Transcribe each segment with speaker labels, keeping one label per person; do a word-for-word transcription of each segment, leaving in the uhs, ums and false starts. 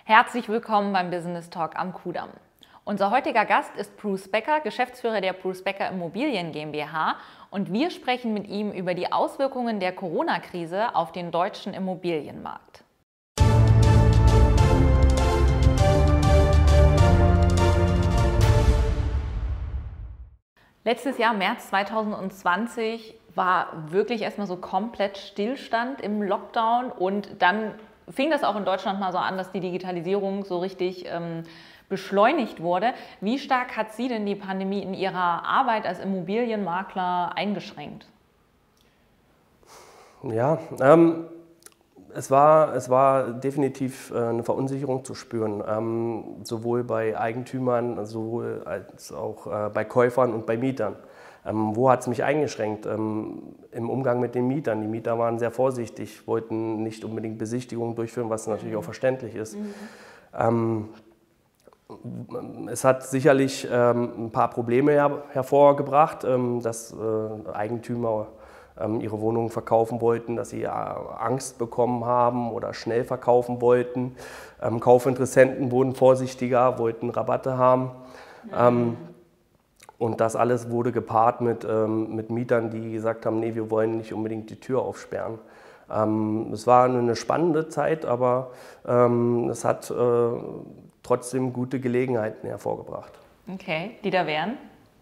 Speaker 1: Herzlich willkommen beim Business Talk am Kudamm. Unser heutiger Gast ist Bruce Becker, Geschäftsführer der Bruce Becker Immobilien GmbH, und wir sprechen mit ihm über die Auswirkungen der Corona-Krise auf den deutschen Immobilienmarkt. Letztes Jahr, März zweitausendzwanzig, war wirklich erstmal so komplett Stillstand im Lockdown, und dann fing das auch in Deutschland mal so an, dass die Digitalisierung so richtig ähm, beschleunigt wurde. Wie stark hat Sie denn die Pandemie in Ihrer Arbeit als Immobilienmakler eingeschränkt?
Speaker 2: Ja, ähm, es war, es war definitiv äh, eine Verunsicherung zu spüren, ähm, sowohl bei Eigentümern sowohl als auch äh, bei Käufern und bei Mietern. Ähm, wo hat es mich eingeschränkt? Ähm, Im Umgang mit den Mietern. Die Mieter waren sehr vorsichtig, wollten nicht unbedingt Besichtigungen durchführen, was natürlich auch verständlich ist. Mhm. Ähm, es hat sicherlich ähm, ein paar Probleme her hervorgebracht, ähm, dass äh, Eigentümer ähm, ihre Wohnungen verkaufen wollten, dass sie äh, Angst bekommen haben oder schnell verkaufen wollten. Ähm, Kaufinteressenten wurden vorsichtiger, wollten Rabatte haben. Mhm. Ähm, Und das alles wurde gepaart mit, ähm, mit Mietern, die gesagt haben, nee, wir wollen nicht unbedingt die Tür aufsperren. Ähm, es war eine spannende Zeit, aber ähm, es hat äh, trotzdem gute Gelegenheiten hervorgebracht.
Speaker 1: Okay, die da wären?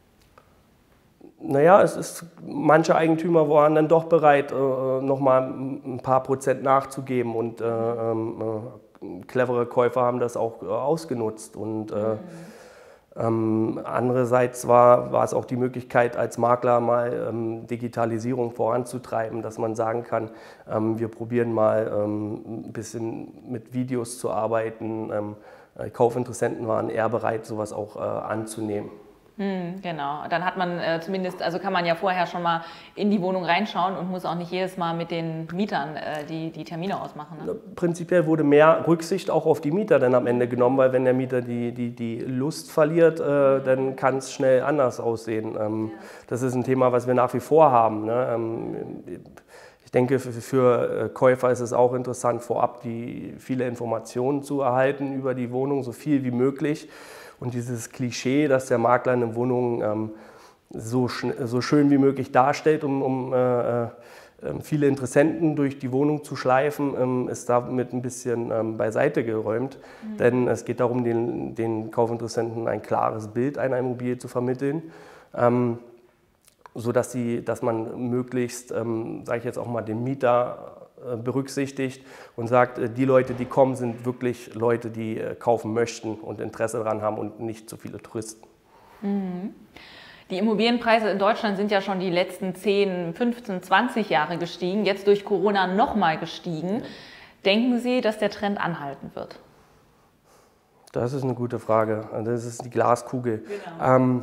Speaker 2: Naja, es ist, manche Eigentümer waren dann doch bereit, äh, nochmal ein paar Prozent nachzugeben, und äh, äh, clevere Käufer haben das auch äh, ausgenutzt. Und, äh, mhm. Ähm, andererseits war, war es auch die Möglichkeit, als Makler mal ähm, Digitalisierung voranzutreiben, dass man sagen kann, ähm, wir probieren mal ähm, ein bisschen mit Videos zu arbeiten. Ähm, Kaufinteressenten waren eher bereit, sowas auch äh, anzunehmen.
Speaker 1: Hm, genau, dann hat man äh, zumindest, also kann man ja vorher schon mal in die Wohnung reinschauen und muss auch nicht jedes Mal mit den Mietern äh, die, die Termine ausmachen. Ne?
Speaker 2: Prinzipiell wurde mehr Rücksicht auch auf die Mieter dann am Ende genommen, weil wenn der Mieter die, die, die Lust verliert, äh, dann kann es schnell anders aussehen. Ähm, ja. Das ist ein Thema, was wir nach wie vor haben. Ne? Ähm, ich denke, für, für Käufer ist es auch interessant, vorab die viele Informationen zu erhalten über die Wohnung, so viel wie möglich. Und dieses Klischee, dass der Makler eine Wohnung ähm, so, so schön wie möglich darstellt, um, um äh, äh, viele Interessenten durch die Wohnung zu schleifen, ähm, ist damit ein bisschen ähm, beiseite geräumt. Mhm. Denn es geht darum, den, den Kaufinteressenten ein klares Bild einer Immobilie zu vermitteln, ähm, sodass sie, dass man möglichst, ähm, sage ich jetzt auch mal, den Mieter berücksichtigt und sagt, die Leute, die kommen, sind wirklich Leute, die kaufen möchten und Interesse daran haben und nicht zu viele Touristen.
Speaker 1: Mhm. Die Immobilienpreise in Deutschland sind ja schon die letzten zehn, fünfzehn, zwanzig Jahre gestiegen, jetzt durch Corona nochmal gestiegen. Denken Sie, dass der Trend anhalten wird?
Speaker 2: Das ist eine gute Frage. Das ist die Glaskugel. Genau. Ähm,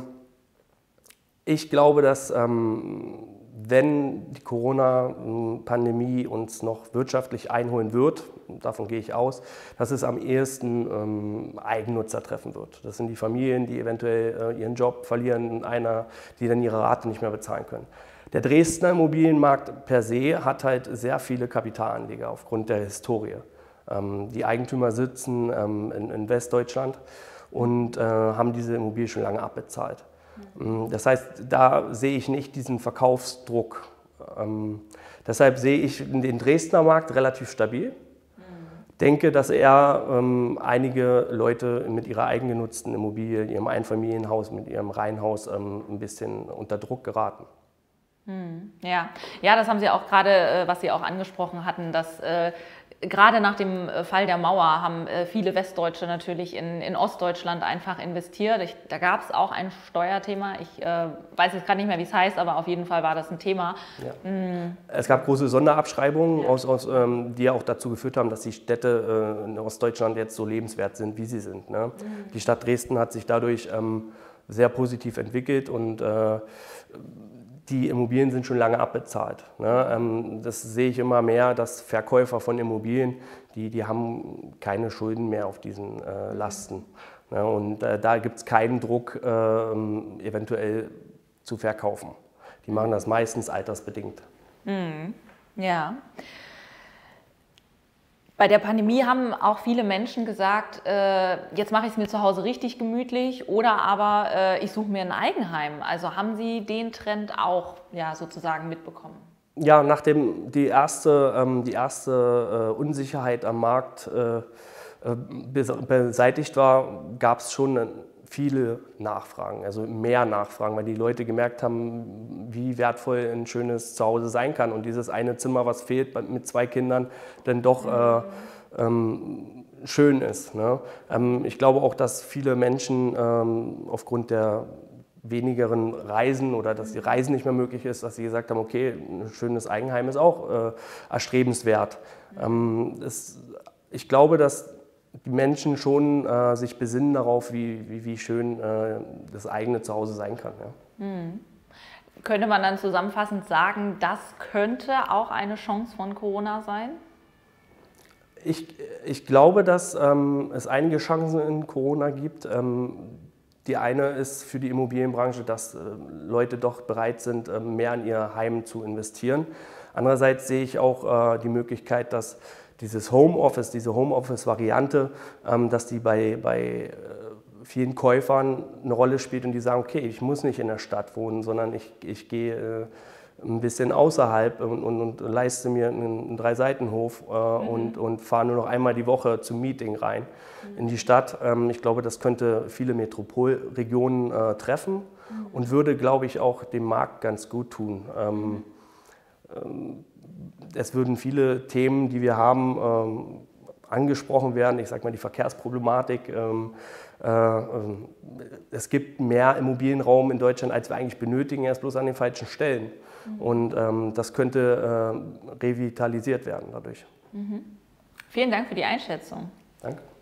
Speaker 2: ich glaube, dass ähm, wenn die Corona-Pandemie uns noch wirtschaftlich einholen wird, davon gehe ich aus, dass es am ehesten ähm, Eigennutzer treffen wird. Das sind die Familien, die eventuell äh, ihren Job verlieren, einer, die dann ihre Rate nicht mehr bezahlen können. Der Dresdner Immobilienmarkt per se hat halt sehr viele Kapitalanleger aufgrund der Historie. Ähm, die Eigentümer sitzen ähm, in, in Westdeutschland und äh, haben diese Immobilie schon lange abbezahlt. Das heißt, da sehe ich nicht diesen Verkaufsdruck. Ähm, deshalb sehe ich den Dresdner Markt relativ stabil. Ich denke, dass eher ähm, einige Leute mit ihrer eigengenutzten Immobilie, ihrem Einfamilienhaus, mit ihrem Reihenhaus ähm, ein bisschen unter Druck geraten.
Speaker 1: Hm, ja. ja, das haben Sie auch gerade, äh, was Sie auch angesprochen hatten, dass äh, gerade nach dem Fall der Mauer haben äh, viele Westdeutsche natürlich in, in Ostdeutschland einfach investiert. Ich, da gab es auch ein Steuerthema. Ich äh, weiß jetzt gerade nicht mehr, wie es heißt, aber auf jeden Fall war das ein Thema.
Speaker 2: Ja. Hm. Es gab große Sonderabschreibungen, ja. aus, aus, ähm, die ja auch dazu geführt haben, dass die Städte äh, in Ostdeutschland jetzt so lebenswert sind, wie sie sind. Ne? Mhm. Die Stadt Dresden hat sich dadurch ähm, sehr positiv entwickelt, und äh, die Immobilien sind schon lange abbezahlt. Ne? Das sehe ich immer mehr, dass Verkäufer von Immobilien, die, die haben keine Schulden mehr auf diesen äh, Lasten. Ne? Und äh, da gibt es keinen Druck, äh, eventuell zu verkaufen. Die machen das meistens altersbedingt.
Speaker 1: Mhm. Ja. Bei der Pandemie haben auch viele Menschen gesagt, äh, jetzt mache ich es mir zu Hause richtig gemütlich oder aber äh, ich suche mir ein Eigenheim. Also haben Sie den Trend auch ja, sozusagen mitbekommen?
Speaker 2: Ja, nachdem die erste, ähm, die erste äh, Unsicherheit am Markt äh, beseitigt war, gab es schon viele Nachfragen, also mehr Nachfragen, weil die Leute gemerkt haben, wie wertvoll ein schönes Zuhause sein kann und dieses eine Zimmer, was fehlt mit zwei Kindern, dann doch äh, ähm, schön ist. Ne? Ähm, ich glaube auch, dass viele Menschen ähm, aufgrund der wenigeren Reisen oder dass die Reisen nicht mehr möglich ist, dass sie gesagt haben, okay, ein schönes Eigenheim ist auch äh, erstrebenswert. Ähm, es, ich glaube, dass die Menschen schon äh, sich besinnen darauf, wie, wie, wie schön äh, das eigene Zuhause sein kann. Ja.
Speaker 1: Hm. Könnte man dann zusammenfassend sagen, das könnte auch eine Chance von Corona sein?
Speaker 2: Ich, ich glaube, dass ähm, es einige Chancen in Corona gibt. Ähm, die eine ist für die Immobilienbranche, dass äh, Leute doch bereit sind, äh, mehr in ihr Heim zu investieren. Andererseits sehe ich auch äh, die Möglichkeit, dass dieses Homeoffice, diese Homeoffice-Variante, ähm, dass die bei, bei äh, vielen Käufern eine Rolle spielt und die sagen, okay, ich muss nicht in der Stadt wohnen, sondern ich, ich gehe äh, ein bisschen außerhalb und, und, und leiste mir einen, einen Drei-Seiten-Hof äh, mhm. und, und fahre nur noch einmal die Woche zum Meeting rein mhm. in die Stadt. Ähm, ich glaube, das könnte viele Metropolregionen äh, treffen mhm. und würde, glaube ich, auch dem Markt ganz gut tun. Ähm, ähm, Es würden viele Themen, die wir haben, ähm, angesprochen werden. Ich sage mal die Verkehrsproblematik. Ähm, äh, es gibt mehr Immobilienraum in Deutschland, als wir eigentlich benötigen, erst bloß an den falschen Stellen. Mhm. Und ähm, das könnte äh, revitalisiert werden dadurch.
Speaker 1: Mhm. Vielen Dank für die Einschätzung.
Speaker 2: Danke.